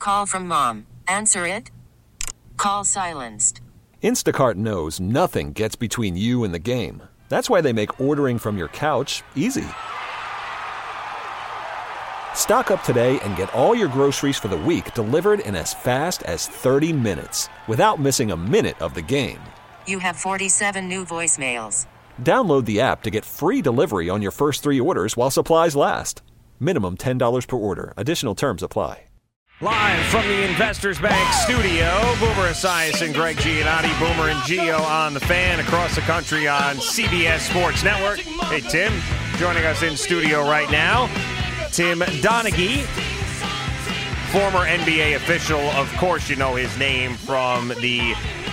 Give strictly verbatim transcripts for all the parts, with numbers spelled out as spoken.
Call from mom. Answer it. Call silenced. Instacart knows nothing gets between you and the game. That's why they make ordering from your couch easy. Stock up today and get all your groceries for the week delivered in as fast as thirty minutes without missing a minute of the game. You have forty-seven new voicemails. Download the app to get free delivery on your first three orders while supplies last. Minimum ten dollars per order. Additional terms apply. Live from the Investors Bank studio, Boomer Esiason and Greg Giannotti, Boomer and Gio on the Fan across the country on C B S Sports Network. Hey, Tim, joining us in studio right now, Tim Donaghy, former N B A official. Of course, you know his name from the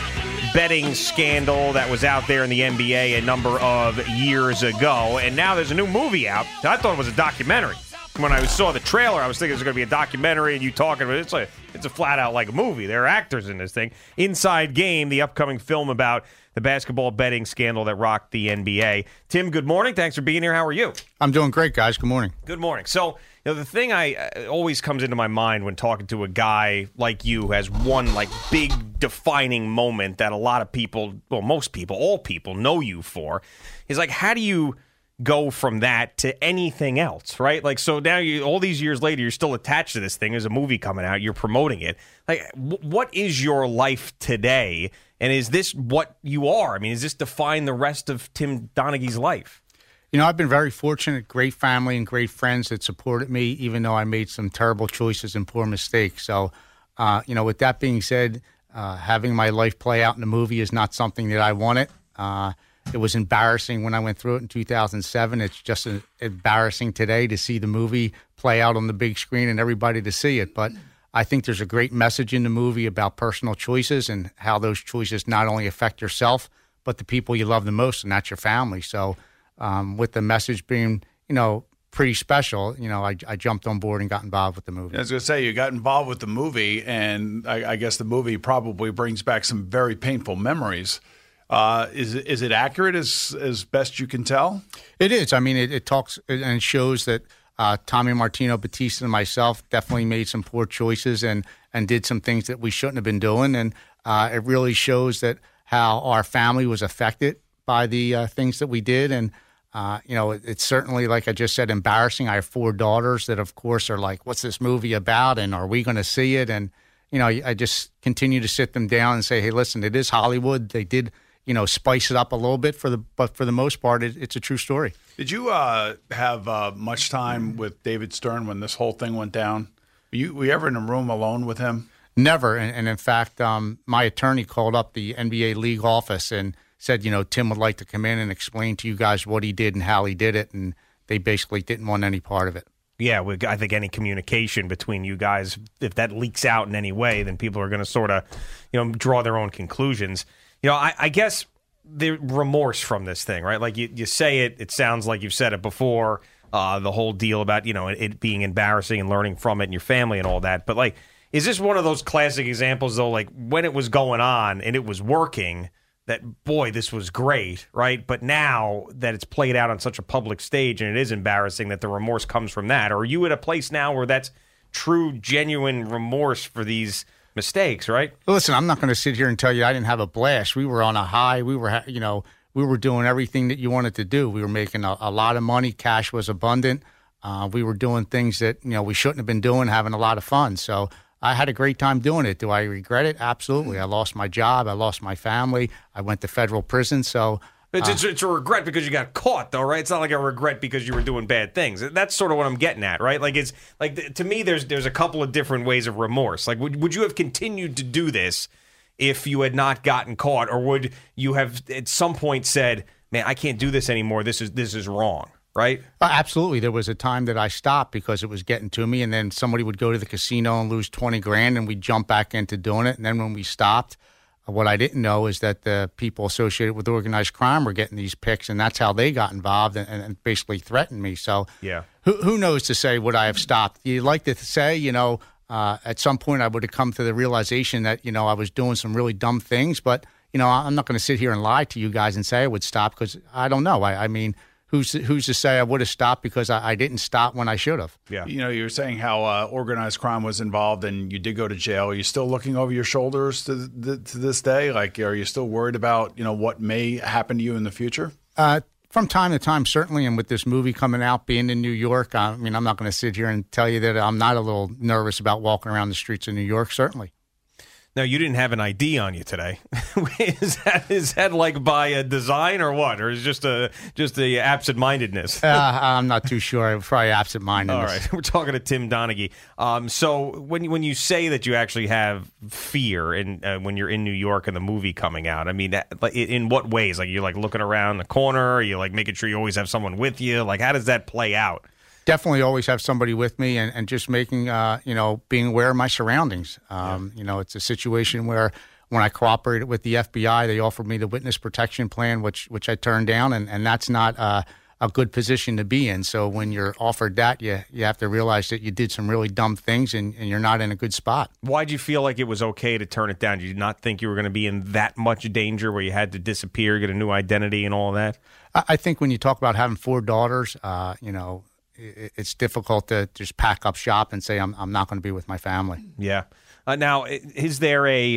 betting scandal that was out there in the N B A a number of years ago. And now there's a new movie out. I thought it was a documentary. When I saw the trailer, I was thinking it was going to be a documentary and you talking about it. It's, like, it's a flat-out like a movie. There are actors in this thing. Inside Game, the upcoming film about the basketball betting scandal that rocked the N B A. Tim, good morning. Thanks for being here. How are you? I'm doing great, guys. Good morning. Good morning. So, you know, the thing I uh, always comes into my mind when talking to a guy like you who has one, like, big defining moment that a lot of people, well, most people, all people know you for, is, like, how do you go from that to anything else, right? Like, so now you, all these years later, you're still attached to this thing. There's a movie coming out. You're promoting it. Like, w- what is your life today? And is this what you are? I mean, does this define the rest of Tim Donaghy's life? You know, I've been very fortunate, great family and great friends that supported me, even though I made some terrible choices and poor mistakes. So, uh, you know, with that being said, uh, having my life play out in the movie is not something that I wanted. Uh, It was embarrassing when I went through it in two thousand seven. It's just a, embarrassing today to see the movie play out on the big screen and everybody to see it. But I think there's a great message in the movie about personal choices and how those choices not only affect yourself, but the people you love the most, and that's your family. So um, with the message being, you know, pretty special, you know, I, I jumped on board and got involved with the movie. I was going to say, you got involved with the movie, and I, I guess the movie probably brings back some very painful memories. Uh, is it, is it accurate as as best you can tell? It is. I mean, it, it talks and shows that uh, Tommy Martino, Batista, and myself definitely made some poor choices and, and did some things that we shouldn't have been doing. And uh, it really shows that how our family was affected by the uh, things that we did. And, uh, you know, it, it's certainly, like I just said, embarrassing. I have four daughters that, of course, are like, what's this movie about? And are we going to see it? And, you know, I just continue to sit them down and say, hey, listen, it is Hollywood. They did you know, spice it up a little bit for the, but for the most part, it, it's a true story. Did you uh, have uh, much time with David Stern when this whole thing went down? Were you, were you ever in a room alone with him? Never. And, and in fact, um, my attorney called up the N B A league office and said, you know, Tim would like to come in and explain to you guys what he did and how he did it. And they basically didn't want any part of it. Yeah, we, I think any communication between you guys, if that leaks out in any way, then people are going to sort of, you know, draw their own conclusions. You know, I, I guess the remorse from this thing, right? Like you, you say it, it sounds like you've said it before, uh, the whole deal about, you know, it, it being embarrassing and learning from it and your family and all that. But like, is this one of those classic examples though, like when it was going on and it was working, that, boy, this was great, right? But now that it's played out on such a public stage and it is embarrassing, that the remorse comes from that? Or are you at a place now where that's true, genuine remorse for these mistakes, right? Listen, I'm not going to sit here and tell you I didn't have a blast. We were on a high. We were, you know, we were doing everything that you wanted to do. We were making a, a lot of money. Cash was abundant. Uh, we were doing things that, you know, we shouldn't have been doing, having a lot of fun. So I had a great time doing it. Do I regret it? Absolutely. I lost my job. I lost my family. I went to federal prison. So It's, it's, it's a regret because you got caught, though, right? It's not like a regret because you were doing bad things. That's sort of what I'm getting at, right? Like, it's like to me, there's there's a couple of different ways of remorse. Like, would would you have continued to do this if you had not gotten caught, or would you have at some point said, "Man, I can't do this anymore. This is this is wrong." Right? Uh, absolutely. There was a time that I stopped because it was getting to me, and then somebody would go to the casino and lose twenty grand, and we'd jump back into doing it. And then when we stopped, what I didn't know is that the people associated with organized crime were getting these picks, and that's how they got involved and, and basically threatened me. So yeah, who, who knows to say would I have stopped? You like to say, you know, uh, at some point I would have come to the realization that, you know, I was doing some really dumb things. But, you know, I'm not going to sit here and lie to you guys and say I would stop because I don't know. I, I mean, who's who's to say I would have stopped because I, I didn't stop when I should have. Yeah. You know, you were saying how uh, organized crime was involved, and you did go to jail. Are you still looking over your shoulders to the, to this day? Like, are you still worried about you know what may happen to you in the future? Uh, from time to time, certainly, and with this movie coming out, being in New York, I mean, I'm not going to sit here and tell you that I'm not a little nervous about walking around the streets of New York. Certainly. Now, you didn't have an I D on you today. is that is that like by a design or what, or is it just a just a absent-mindedness? uh, I'm not too sure. Probably absent-mindedness. All right, we're talking to Tim Donaghy. Um, so when when you say that you actually have fear in uh, when you're in New York and the movie coming out, I mean, that, like, in what ways? Like, you're like looking around the corner, are you like making sure you always have someone with you? Like, how does that play out? Definitely always have somebody with me, and, and just making, uh, you know, being aware of my surroundings. Um, yeah. You know, it's a situation where when I cooperated with the F B I, they offered me the witness protection plan, which which I turned down, and, and that's not uh, a good position to be in. So when you're offered that, you you have to realize that you did some really dumb things, and, and you're not in a good spot. Why'd you feel like it was okay to turn it down? Did you not think you were going to be in that much danger where you had to disappear, get a new identity, and all of that? I, I think when you talk about having four daughters, uh, you know, it's difficult to just pack up shop and say I'm I'm not going to be with my family. Yeah. Uh, now, is there a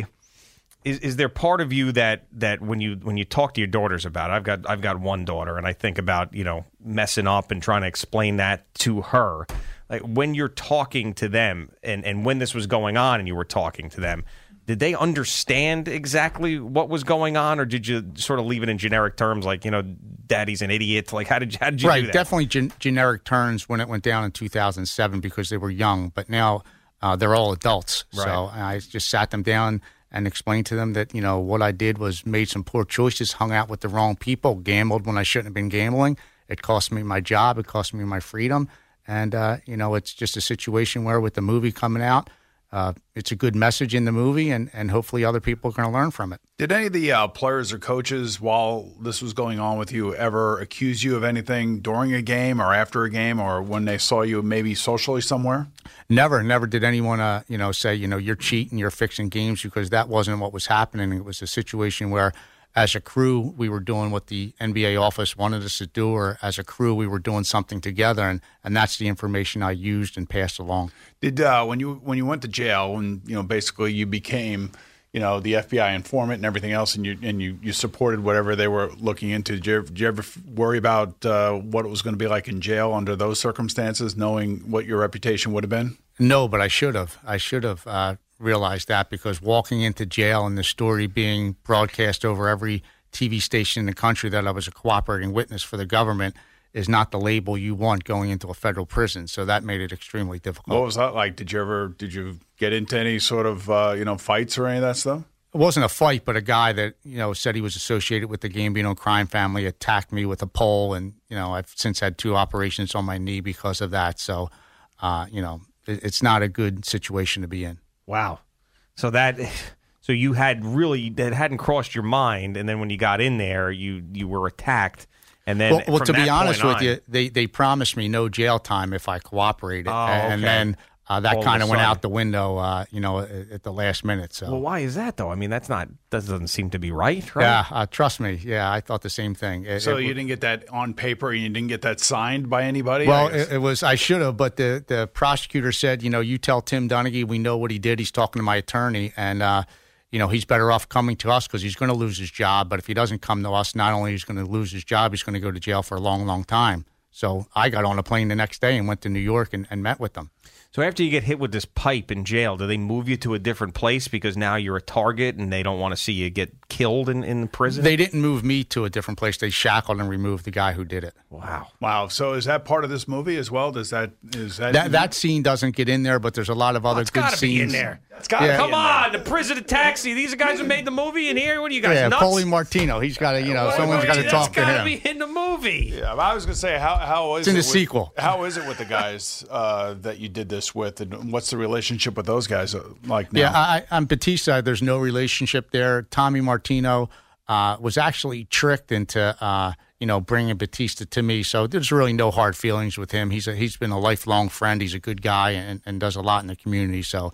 is is there part of you that that when you when you talk to your daughters about it, I've got I've got one daughter, and I think about you know messing up and trying to explain that to her. Like when you're talking to them, and and when this was going on, and you were talking to them, did they understand exactly what was going on, or did you sort of leave it in generic terms, like, you know, daddy's an idiot? Like, how did you, how did you right, do that? Definitely gen- generic terms when it went down in two thousand seven because they were young, but now uh, they're all adults. Right. So I just sat them down and explained to them that, you know, what I did was made some poor choices, hung out with the wrong people, gambled when I shouldn't have been gambling. It cost me my job. It cost me my freedom. And, uh, you know, it's just a situation where with the movie coming out, Uh, it's a good message in the movie, and, and hopefully other people are going to learn from it. Did any of the uh, players or coaches, while this was going on with you, ever accuse you of anything during a game or after a game or when they saw you maybe socially somewhere? Never, never did anyone, uh, you know, say, you know, you're cheating, you're fixing games, because that wasn't what was happening. It was a situation where, as a crew, we were doing what the N B A office wanted us to do, or as a crew, we were doing something together, and, and that's the information I used and passed along. Did uh, when you when you went to jail, and you know, basically you became, you know, the F B I informant and everything else, and you and you, you supported whatever they were looking into. Did you ever, did you ever worry about uh, what it was going to be like in jail under those circumstances, knowing what your reputation would have been? No, but I should have. I should have. Uh, realized that, because walking into jail and the story being broadcast over every T V station in the country that I was a cooperating witness for the government is not the label you want going into a federal prison. So that made it extremely difficult. What was that like? Did you ever did you get into any sort of uh, you know fights or any of that stuff? It wasn't a fight, but a guy that, you know, said he was associated with the Gambino crime family attacked me with a pole, and, you know, I've since had two operations on my knee because of that. So, uh, you know, it, it's not a good situation to be in. Wow. So that, so you had really, that hadn't crossed your mind, and then when you got in there, you you were attacked, and then well, well from to be honest with on, you, they they promised me no jail time if I cooperated, oh, and okay. then uh, that All kind of of a went sudden. out the window, uh, you know, at, at the last minute. So, well, why is that though? I mean, that's not, that doesn't seem to be right, right? yeah, uh, trust me, yeah, I thought the same thing. It, So it, you didn't get that on paper, and you didn't get that signed by anybody? Well, I guess. it, it was I should have, but the, the prosecutor said, you know, you tell Tim Donaghy we know what he did. He's talking to my attorney, and uh, you know, he's better off coming to us because he's going to lose his job. But if he doesn't come to us, not only is he going to lose his job, he's going to go to jail for a long, long time. So I got on a plane the next day and went to New York and, and met with them. So after you get hit with this pipe in jail, do they move you to a different place because now you're a target and they don't want to see you get killed in, in prison? They didn't move me to a different place. They shackled and removed the guy who did it. Wow. Wow. So is that part of this movie as well? Does that is that That that scene doesn't get in there, but there's a lot of other It's good got to scenes. be in there. It's got to Yeah. be Come in there. on, the prison taxi. These are guys who made the movie in here. What are you guys, Yeah, nuts? Paulie Martino. He's got to, you know, What someone's are got you- to talk to That's got to him. be in the movie. Yeah, I was going to say, how how is It's in it the with, sequel. How is it with the guys uh, that you did this with, and what's the relationship with those guys uh, like now? Yeah, I, I'm Batista. There's no relationship there. Tommy Martino uh, was actually tricked into, uh, you know, bringing Batista to me. So there's really no hard feelings with him. He's a, he's been a lifelong friend. He's a good guy and, and does a lot in the community. So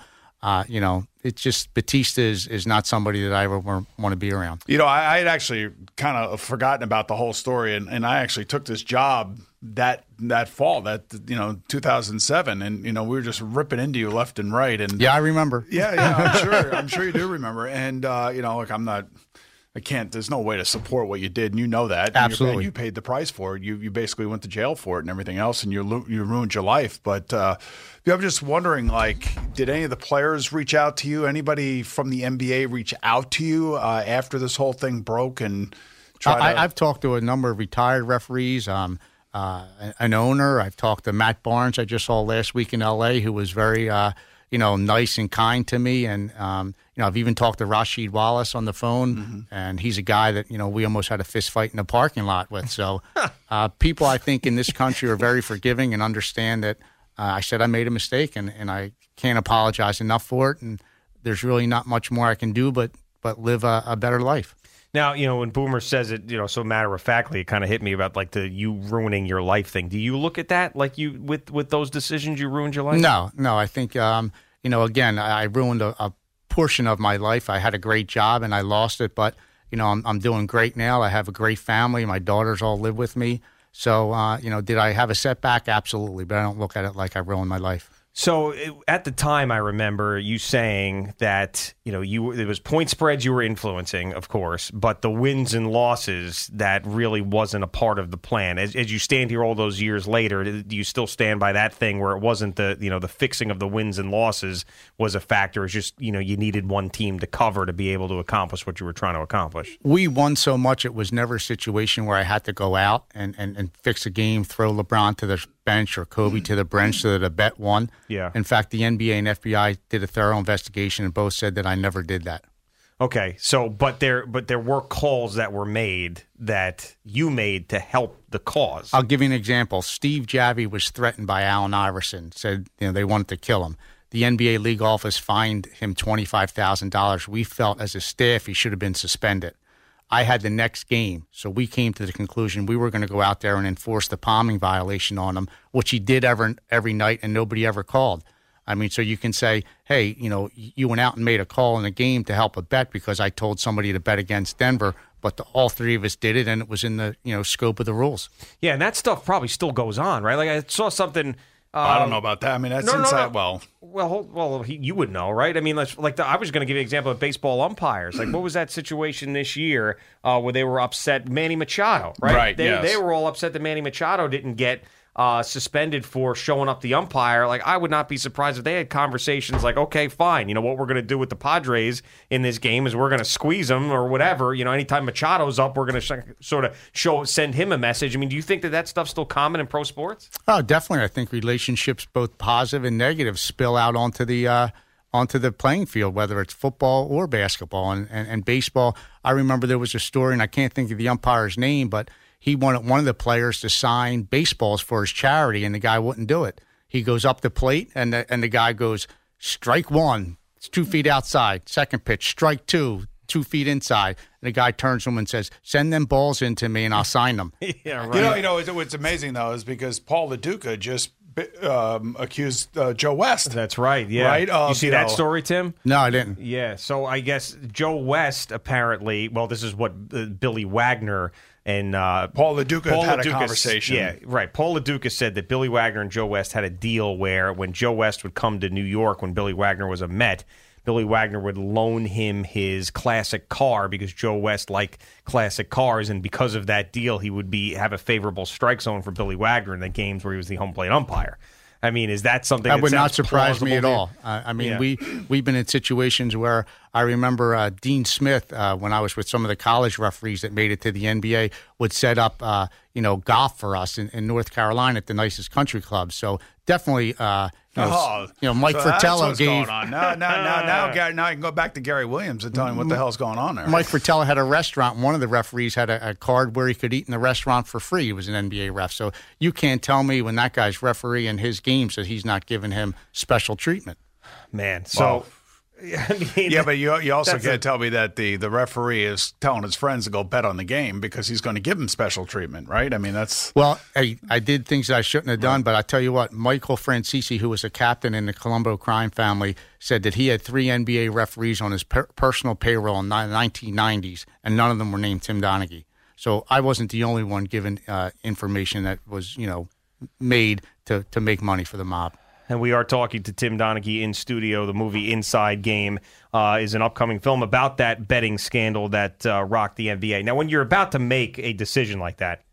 uh, you know, it's just Batista is, is not somebody that I ever want to be around. You know, I, I had actually kind of forgotten about the whole story, and, and I actually took this job that that fall, that you know, two thousand seven, and you know, we were just ripping into you left and right. And yeah, I remember. Yeah, yeah, I'm sure. I'm sure you do remember. And uh, you know, like I'm not. I can't. There's no way to support what you did, and you know that. Absolutely, and you paid the price for it. You you basically went to jail for it and everything else, and you you ruined your life. But uh, I'm just wondering, like, did any of the players reach out to you? Anybody from the N B A reach out to you uh, after this whole thing broke? And try I, to- I've talked to a number of retired referees, um, uh, an owner. I've talked to Matt Barnes. I just saw last week in L A, who was very, uh, you know, nice and kind to me, and um, you know, I've even talked to Rasheed Wallace on the phone, mm-hmm. and he's a guy that, you know, we almost had a fist fight in the parking lot with. So uh, people, I think, in this country are very forgiving and understand that uh, I said I made a mistake, and, and I can't apologize enough for it, and there's really not much more I can do but, but live a, a better life. Now, you know, when Boomer says it, you know, so matter-of-factly, it kind of hit me about, like, the you ruining your life thing. Do you look at that, like, you with, with those decisions, you ruined your life? No, no. I think, um, you know, again, I, I ruined a, a portion of my life. I had a great job and I lost it, but you know, I'm I'm doing great now. I have a great family. My daughters all live with me. So, uh, you know, did I have a setback? Absolutely, but I don't look at it like I ruined my life. So it, at the time, I remember you saying that, you know, you it was point spreads you were influencing, of course, but the wins and losses, that really wasn't a part of the plan. As, as you stand here all those years later, do you still stand by that thing where it wasn't the, you know, the fixing of the wins and losses was a factor? It's just, you know, you needed one team to cover to be able to accomplish what you were trying to accomplish. We won so much, it was never a situation where I had to go out and, and, and fix a game, throw LeBron to the bench or Kobe to the bench so that the bet won. Yeah. In fact, the N B A and F B I did a thorough investigation and both said that I never did that. Okay, so but there but there were calls that were made that you made to help the cause. I'll give you an example. Steve Javie was threatened by Allen Iverson, said you know they wanted to kill him. The N B A league office fined him twenty-five thousand dollars. We felt as a staff he should have been suspended. I had the next game, so we came to the conclusion we were going to go out there and enforce the palming violation on him, which he did every, every night, and nobody ever called. I mean, so you can say, hey, you know, you went out and made a call in a game to help a bet because I told somebody to bet against Denver, but the, all three of us did it, and it was in the, you know, scope of the rules. Yeah, and that stuff probably still goes on, right? Like I saw something... Um, I don't know about that. I mean, that's no, inside. No, no. Well, well, hold, well, he, you would know, right? I mean, let's, like the, I was going to give you an example of baseball umpires. Like, what was that situation this year uh, where they were upset? Manny Machado, right? Right. They, yes. they were all upset that Manny Machado didn't get uh, suspended for showing up the umpire. Like, I would not be surprised if they had conversations like, okay, fine. You know what we're going to do with the Padres in this game is we're going to squeeze them or whatever. You know, anytime Machado's up, we're going to sh- sort of show send him a message. I mean, do you think that that stuff's still common in pro sports? Oh, definitely. I think relationships, both positive and negative, spill out onto the uh, onto the playing field, whether it's football or basketball and, and, and baseball. I remember there was a story, and I can't think of the umpire's name, but he wanted one of the players to sign baseballs for his charity, and the guy wouldn't do it. He goes up the plate, and the, and the guy goes, strike one, it's two feet outside. Second pitch, strike two, two feet inside. And the guy turns to him and says, send them balls in to me, and I'll sign them. Yeah, right. you know, you know, it's, what's amazing though is because Paul LaDuca just um, accused uh, Joe West. That's right. Yeah. Right? Uh, you see you that know, story, Tim? No, I didn't. Yeah. So I guess Joe West apparently. Well, this is what uh, Billy Wagner and uh, Paul LaDuca Paul had LaDuca, a conversation. Yeah, right. Paul LaDuca said that Billy Wagner and Joe West had a deal where when Joe West would come to New York when Billy Wagner was a Met, Billy Wagner would loan him his classic car because Joe West liked classic cars, and because of that deal, he would be have a favorable strike zone for Billy Wagner in the games where he was the home plate umpire. I mean, is that something that that would not sounds surprise me at plausible to you? all? Uh, I mean, Yeah. we we've been in situations where I remember uh, Dean Smith, uh, when I was with some of the college referees that made it to the N B A, would set up uh, you know golf for us in, in North Carolina at the nicest country clubs. So definitely, uh, you, know, Oh, you know, Mike so that's Fratello what's gave. going on. Now, now, now, now, Gary, now I can go back to Gary Williams and tell him what the hell's going on there. Mike Fratello had a restaurant. And one of the referees had a, a card where he could eat in the restaurant for free. He was an N B A ref. So you can't tell me when that guy's refereeing his games that he's not giving him special treatment. Man, so Well, I mean, yeah, but you you also that's can't a- tell me that the, the referee is telling his friends to go bet on the game because he's going to give them special treatment, right? I mean, that's Well, I, I did things that I shouldn't have done, but I tell you what, Michael Francisi, who was a captain in the Colombo crime family, said that he had three N B A referees on his per- personal payroll in the nineteen nineties, and none of them were named Tim Donaghy. So I wasn't the only one given uh, information that was, you know, made to, to make money for the mob. And we are talking to Tim Donaghy in studio. The movie Inside Game uh, is an upcoming film about that betting scandal that uh, rocked the N B A. Now, when you're about to make a decision like that,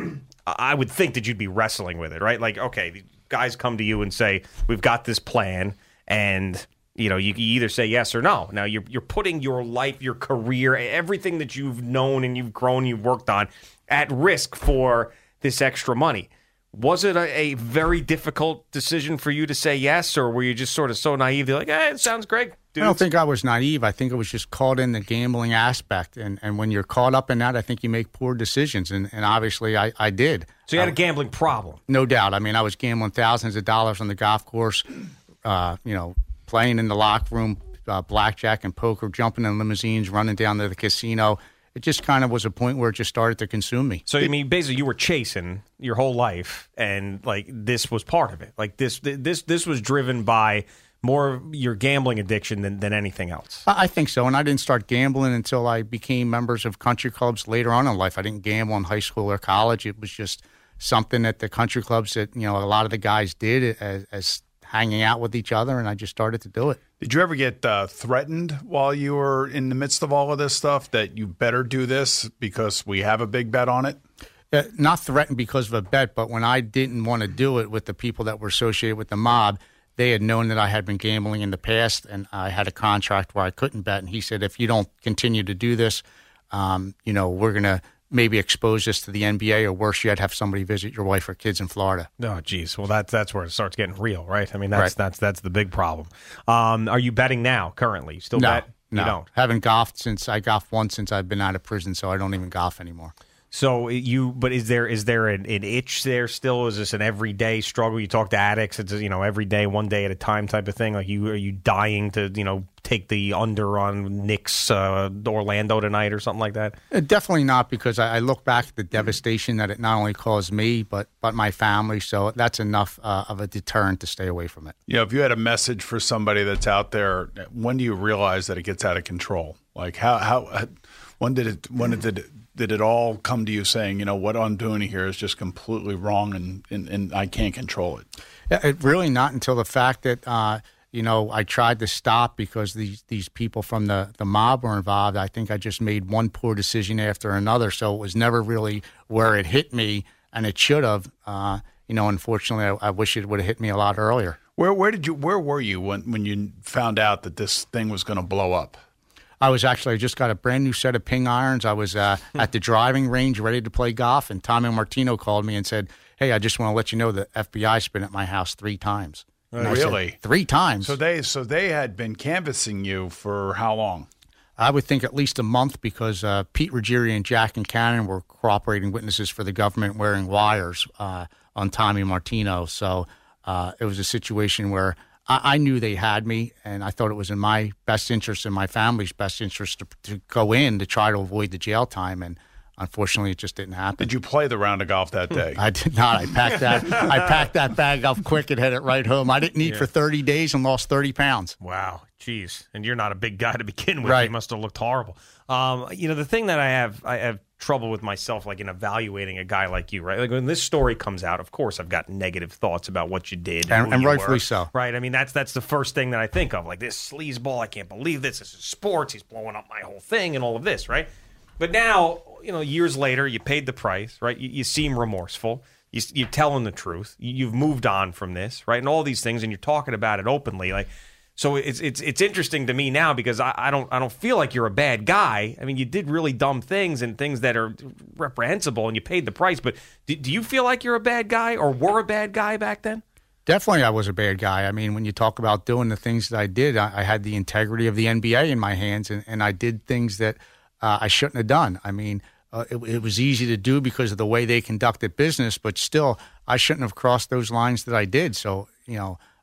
I would think that you'd be wrestling with it, right? Like, okay, the guys come to you and say, we've got this plan, and you know, you, you either say yes or no. Now, you're you're putting your life, your career, everything that you've known and you've grown, you've worked on, at risk for this extra money. Was it a, a very difficult decision for you to say yes, or were you just sort of so naive? You're like, eh, it sounds great, dude. I don't think I was naive. I think it was just caught in the gambling aspect. And, and when you're caught up in that, I think you make poor decisions. And, and obviously, I, I did. So you had a gambling problem. No doubt. I mean, I was gambling thousands of dollars on the golf course, uh, you know, playing in the locker room, uh, blackjack and poker, jumping in limousines, running down to the casino. It just kind of was a point where it just started to consume me. So, I mean, basically, you were chasing your whole life, and, like, this was part of it. Like, this this this was driven by more your gambling addiction than, than anything else. I I think so, and I didn't start gambling until I became members of country clubs later on in life. I didn't gamble in high school or college. It was just something that the country clubs that, you know, a lot of the guys did as, as hanging out with each other, and I just started to do it. Did you ever get uh, threatened while you were in the midst of all of this stuff that you better do this because we have a big bet on it? Uh, not threatened because of a bet, but when I didn't want to do it with the people that were associated with the mob, they had known that I had been gambling in the past, and I had a contract where I couldn't bet. And he said, if you don't continue to do this, um, you know, we're going to maybe expose this to the N B A, or worse yet, have somebody visit your wife or kids in Florida. Oh, geez. Well, that's that's where it starts getting real, right? I mean, that's Right. that's that's the big problem. Um, are you betting now, currently? You still No, bet? no. You don't? Haven't golfed since I golfed once since I've been out of prison, so I don't even golf anymore. So you, but is there is there an, an itch there still? Is this an everyday struggle? You talk to addicts, it's, you know, every day, one day at a time type of thing. Like, you are you dying to, you know, take the under on Knicks uh, Orlando tonight or something like that? Uh, Definitely not, because I, I look back at the devastation that it not only caused me, but but my family. So that's enough uh, of a deterrent to stay away from it. You know, if you had a message for somebody that's out there, when do you realize that it gets out of control? Like, how how when did it when did it did it all come to you saying, you know, what I'm doing here is just completely wrong and and, and I can't control it? Yeah, it really not until the fact that uh, you know, I tried to stop because these these people from the the mob were involved. I think I just made one poor decision after another, so it was never really where it hit me, and it should have. Uh, you know, unfortunately, I, I wish it would have hit me a lot earlier. Where where did you where were you when when you found out that this thing was going to blow up? I was actually, I just got a brand new set of ping irons. I was uh, at the driving range ready to play golf, and Tommy Martino called me and said, hey, I just want to let you know the F B I's been at my house three times. And I said, Really? three times? So they so they had been canvassing you for how long? I would think at least a month, because uh, Pete Ruggieri and Jack and Cannon were cooperating witnesses for the government wearing wires uh, on Tommy Martino. So uh, it was a situation where I, I knew they had me, and I thought it was in my best interest and my family's best interest to, to go in to try to avoid the jail time. And unfortunately, it just didn't happen. Did you play the round of golf that day? I did not. I packed that. I packed that bag up quick and headed right home. I didn't eat Yeah. for thirty days and lost thirty pounds. Wow, jeez. And you're not a big guy to begin with. Right. You must have looked horrible. Um, you know, the thing that I have, I have trouble with myself, like in evaluating a guy like you, right? Like when this story comes out, of course, I've got negative thoughts about what you did, And- who and you rightfully were, so. right? I mean, that's that's the first thing that I think of. Like, this sleazeball, I can't believe this. This is sports. He's blowing up my whole thing and all of this, right? But now, you know, years later, you paid the price, right? You, you seem remorseful. You, you're telling the truth. You, you've moved on from this, right? And all these things, and you're talking about it openly, like. So it's it's it's interesting to me now, because I, I don't I don't feel like you're a bad guy. I mean, you did really dumb things and things that are reprehensible, and you paid the price. But do, do you feel like you're a bad guy, or were a bad guy back then? Definitely, I was a bad guy. I mean, when you talk about doing the things that I did, I, I had the integrity of the N B A in my hands, and, and I did things that uh, I shouldn't have done. I mean, uh, it, it was easy to do because of the way they conducted business, but still, I shouldn't have crossed those lines that I did. So, you know,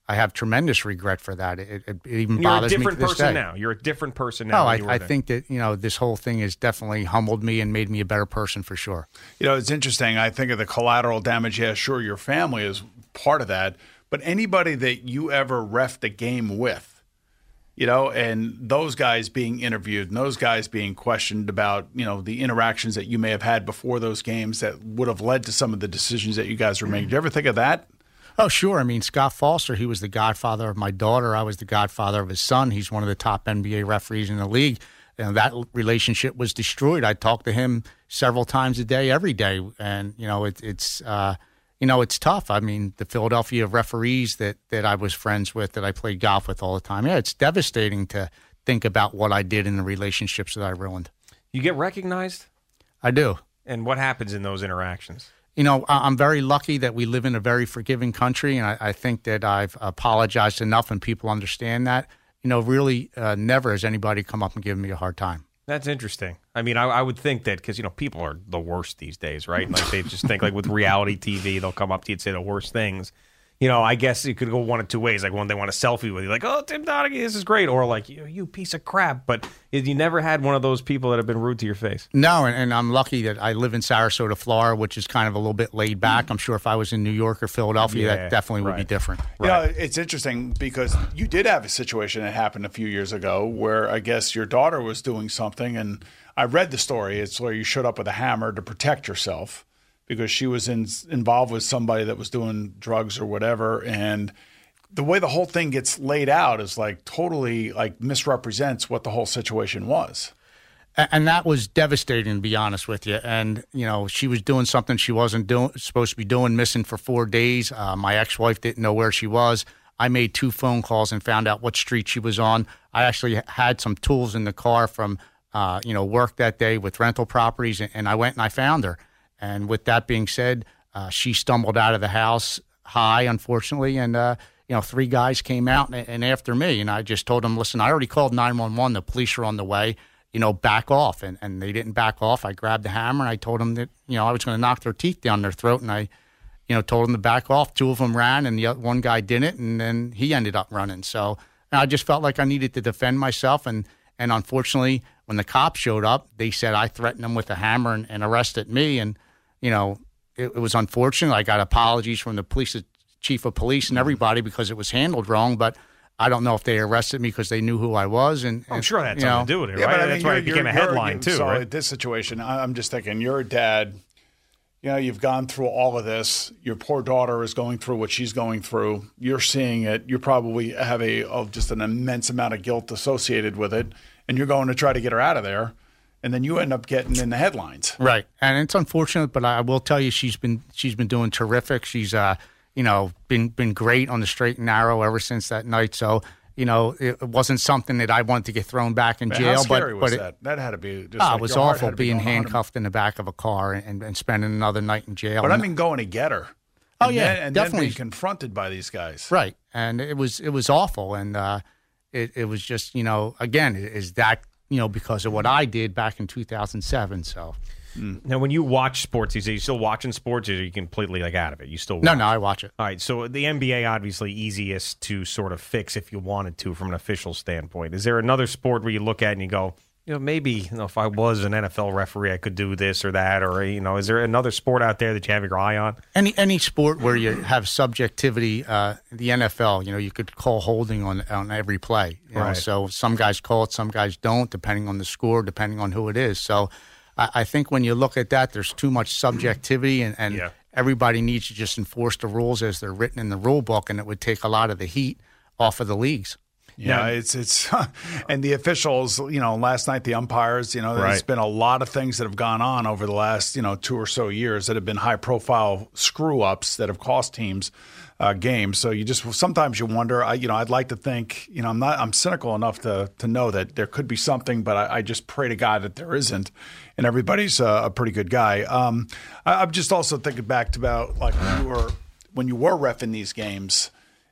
I have tremendous regret for that. It, it, it even You're bothers a me to different this person day. now. You're a different person now. No, I, than you were I then. think that, you know, this whole thing has definitely humbled me and made me a better person for sure. You know, it's interesting. I think of the collateral damage. Yeah, sure, your family is part of that, but anybody that you ever reffed a game with, you know, and those guys being interviewed and those guys being questioned about, you know, the interactions that you may have had before those games that would have led to some of the decisions that you guys were making. Do you ever think of that? Oh, sure. I mean, Scott Foster, he was the godfather of my daughter. I was the godfather of his son. He's one of the top N B A referees in the league. And that relationship was destroyed. I talked to him several times a day, every day. And, you know, it, it's, uh, you know, it's tough. I mean, the Philadelphia referees that, that I was friends with, that I played golf with all the time. Yeah, it's devastating to think about what I did in the relationships that I ruined. You get recognized? I do. And what happens in those interactions? You know, I'm very lucky that we live in a very forgiving country, and I, I think that I've apologized enough and people understand that. You know, really uh, never has anybody come up and given me a hard time. That's interesting. I mean, I, I would think that because, you know, people are the worst these days, right? Like they just think like with reality T V, they'll come up to you and say the worst things. You know, I guess it could go one of two ways. Like one, they want a selfie with you, like, oh, Tim Donaghy, this is great. Or like, you, you piece of crap. But you never had one of those people that have been rude to your face. No, and, and I'm lucky that I live in Sarasota, Florida, which is kind of a little bit laid back. I'm sure if I was in New York or Philadelphia, Yeah, that definitely would right. be different. You know, it's interesting because you did have a situation that happened a few years ago where I guess your daughter was doing something, and I read the story. It's where you showed up with a hammer to protect yourself because she was in, involved with somebody that was doing drugs or whatever. And the way the whole thing gets laid out is like totally like misrepresents what the whole situation was. And that was devastating, to be honest with you. And, you know, she was doing something she wasn't doing, supposed to be doing, missing for four days. Uh, my ex-wife didn't know where she was. I made two phone calls and found out what street she was on. I actually had some tools in the car from, uh, you know, work that day with rental properties, and, and I went and I found her. And with that being said, uh, she stumbled out of the house high, unfortunately, and, uh, you know, three guys came out and, and after me. And I just told them, listen, I already called nine one one. The police are on the way. You know, back off. And, and they didn't back off. I grabbed the hammer and I told them that, you know, I was going to knock their teeth down their throat. And I, you know, told them to back off. Two of them ran and the other, one guy didn't. And then he ended up running. So I just felt like I needed to defend myself. And, and unfortunately, when the cops showed up, they said I threatened them with a hammer and, and arrested me. And, you know, it, it was unfortunate. I got apologies from the police, the chief of police and everybody because it was handled wrong. But I don't know if they arrested me because they knew who I was. And, and I'm sure that had you know, something to do with it, Yeah, right? but I mean, That's why it you're- became a you're- headline, you're- too, so right? this situation, I- I'm just thinking, you're a dad. You know, you've gone through all of this. Your poor daughter is going through what she's going through. You're seeing it. You probably have a of just an immense amount of guilt associated with it, and you're going to try to get her out of there. And then you end up getting in the headlines. Right. And it's unfortunate, but I will tell you she's been she's been doing terrific. She's uh, you know, been been great on the straight and narrow ever since that night. So, you know, it wasn't something that I wanted to get thrown back in Man, jail. how scary but was but that? It, that had to be just ah, like it was your heart awful had to be being going one hundred handcuffed in the back of a car and, and spending another night in jail. But I And- mean, going to get her. Oh, And yeah, then, and definitely. then being confronted by these guys. Right. And it was it was awful. And uh, it, it was just, you know, again, is that, you know, because of what I did back in two thousand seven. So. Now, when you watch sports these days, you still watching sports, or are you completely like out of it? You still watch? No, no, I watch it. All right, so the N B A obviously easiest to sort of fix if you wanted to from an official standpoint. Is there another sport where you look at and you go, you know, maybe you know, if I was an N F L referee, I could do this or that, or you know, is there another sport out there that you have your eye on? Any any sport where you have subjectivity, uh, the N F L, you know, you could call holding on on every play. You know? Right. So some guys call it, some guys don't, depending on the score, depending on who it is. So I, I think when you look at that, there's too much subjectivity, and, and Yeah. everybody needs to just enforce the rules as they're written in the rule book, and it would take a lot of the heat off of the leagues. Yeah, Now- it's it's and the officials, you know, last night the umpires, you know, there's Right. been a lot of things that have gone on over the last, you know, two or so years that have been high profile screw ups that have cost teams uh, games. So you just sometimes you wonder, I, you know, I'd like to think, you know, I'm not I'm cynical enough to to know that there could be something, but I, I just pray to God that there isn't. And everybody's uh, a pretty good guy. Um, I, I'm just also thinking back to about like when you were when you were reffing these games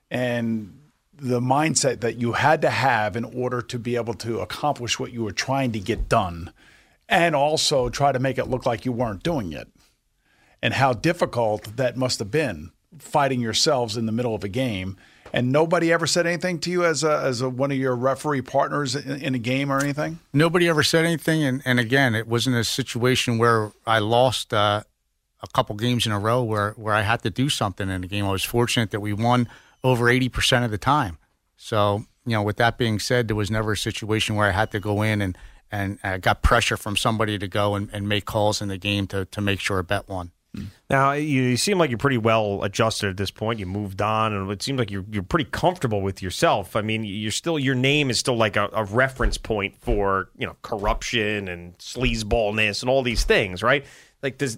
and the mindset that you had to have in order to be able to accomplish what you were trying to get done, and also try to make it look like you weren't doing it, and how difficult that must have been fighting yourselves in the middle of a game And nobody ever said anything to you as a, as a, one of your referee partners in, in a game or anything? Nobody ever said anything. And, and again, it wasn't a situation where I lost uh, a couple games in a row where, where I had to do something in the game. I was fortunate that we won over eighty percent of the time. So, you know, with that being said, there was never a situation where I had to go in and, and I got pressure from somebody to go and, and make calls in the game to, to make sure a bet won. Now, you, you seem like you're pretty well adjusted at this point. You moved on, and it seems like you're you're pretty comfortable with yourself. I mean, you're still your name is still like a, a reference point for, you know, corruption and sleazeballness and all these things, right? Like, does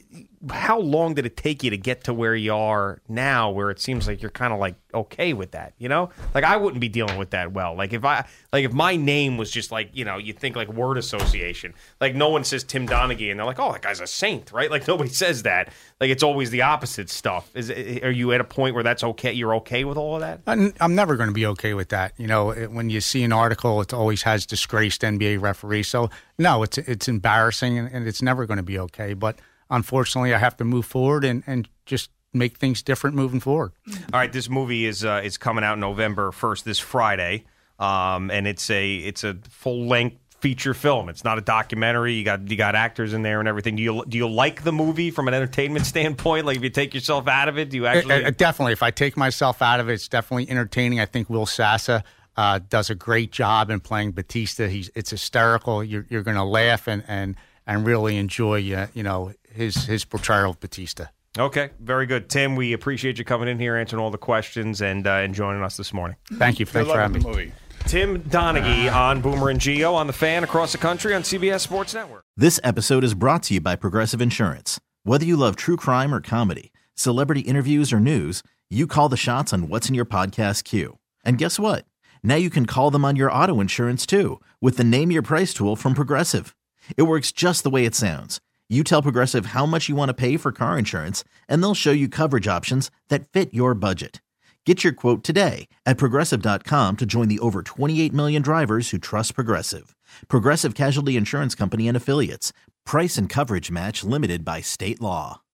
how long did it take you to get to where you are now, where it seems like you're kind of like okay with that, you know? Like, I wouldn't be dealing with that well. Like, if I like if my name was just like, you know, you think like word association. Like, no one says Tim Donaghy, and they're like, oh, that guy's a saint, right? Like, nobody says that. Like, it's always the opposite stuff. Is are you at a point where that's okay? You're okay with all of that? I'm, I'm never going to be okay with that. You know, it, when you see an article, it always has disgraced N B A referee. So no, it's it's embarrassing, and, and it's never going to be okay. But unfortunately, I have to move forward and, and just make things different moving forward. All right, this movie is uh, is coming out November first, this Friday, um, and it's a it's a full length feature film. It's not a documentary. You got you got actors in there and everything. Do you do you like the movie from an entertainment standpoint? Like, if you take yourself out of it, do you actually? Uh, uh, definitely. If I take myself out of it, it's definitely entertaining. I think Will Sassa uh, does a great job in playing Batista. He's it's hysterical. You're you're going to laugh and and and really enjoy uh, you know. his his portrayal of Batista. Okay, very good. Tim, we appreciate you coming in here, answering all the questions, and, uh, and joining us this morning. Thank you. Thanks for having me. Movie. Tim Donaghy on Boomer and Gio on The Fan across the country on C B S Sports Network. This episode is brought to you by Progressive Insurance. Whether you love true crime or comedy, celebrity interviews or news, you call the shots on what's in your podcast queue. And guess what? Now you can call them on your auto insurance too with the Name Your Price tool from Progressive. It works just the way it sounds. You tell Progressive how much you want to pay for car insurance, and they'll show you coverage options that fit your budget. Get your quote today at Progressive dot com to join the over twenty-eight million drivers who trust Progressive. Progressive Casualty Insurance Company and Affiliates. Price and coverage match limited by state law.